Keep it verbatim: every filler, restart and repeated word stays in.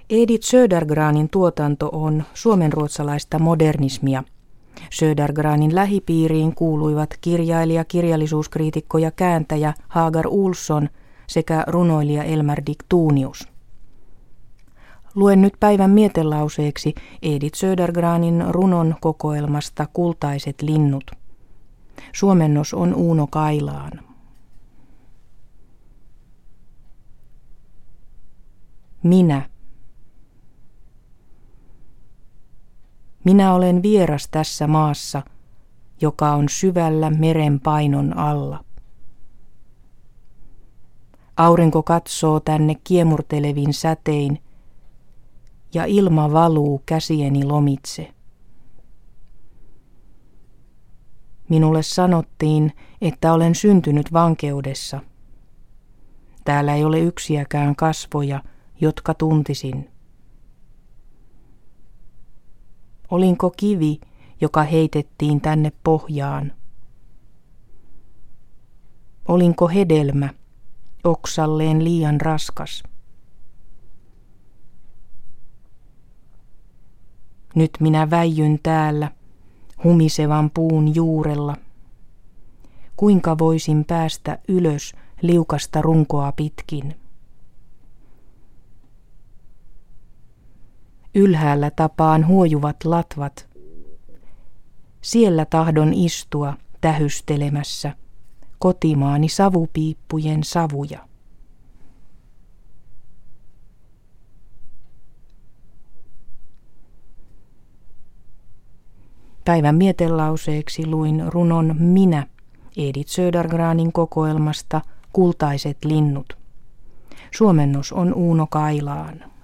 Edith Södergranin tuotanto on suomenruotsalaista modernismia. Södergranin lähipiiriin kuuluivat kirjailija, kirjallisuuskriitikko ja kääntäjä Hagar Olson sekä runoilija Elmer Dick Tuunius. Luen nyt päivän mietelauseeksi Edith Södergranin runon kokoelmasta Kultaiset linnut. Suomennos on Uuno Kailaan. Minä. Minä olen vieras tässä maassa, joka on syvällä meren painon alla. Aurinko katsoo tänne kiemurtelevin sätein ja ilma valuu käsieni lomitse. Minulle sanottiin, että olen syntynyt vankeudessa. Täällä ei ole yksiäkään kasvoja, jotka tuntisin. Olinko kivi, joka heitettiin tänne pohjaan? Olinko hedelmä, oksalleen liian raskas? Nyt minä väijyn täällä, humisevan puun juurella. Kuinka voisin päästä ylös liukasta runkoa pitkin? Ylhäällä tapaan huojuvat latvat. Siellä tahdon istua tähystelemässä kotimaani savupiippujen savuja. Päivän mietelauseeksi luin runon Minä Edith Södergranin kokoelmasta Kultaiset linnut. Suomennos on Uuno Kailaan.